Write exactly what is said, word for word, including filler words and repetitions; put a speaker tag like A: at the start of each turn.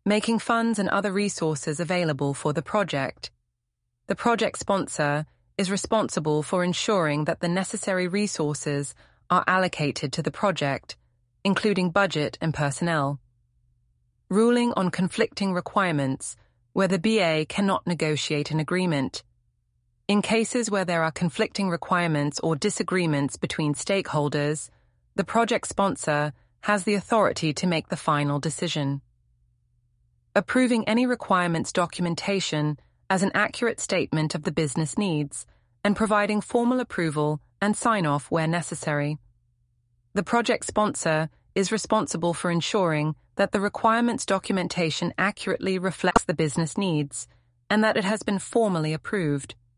A: making funds and other resources available for the project. The project sponsor is responsible for ensuring that the necessary resources are allocated to the project, including budget and personnel. Ruling on conflicting requirements, where the B A cannot negotiate an agreement. In cases where there are conflicting requirements or disagreements between stakeholders, the project sponsor has the authority to make the final decision. Approving any requirements documentation as an accurate statement of the business needs, and providing formal approval and sign-off where necessary. The project sponsor is responsible for ensuring that the requirements documentation accurately reflects the business needs and that it has been formally approved.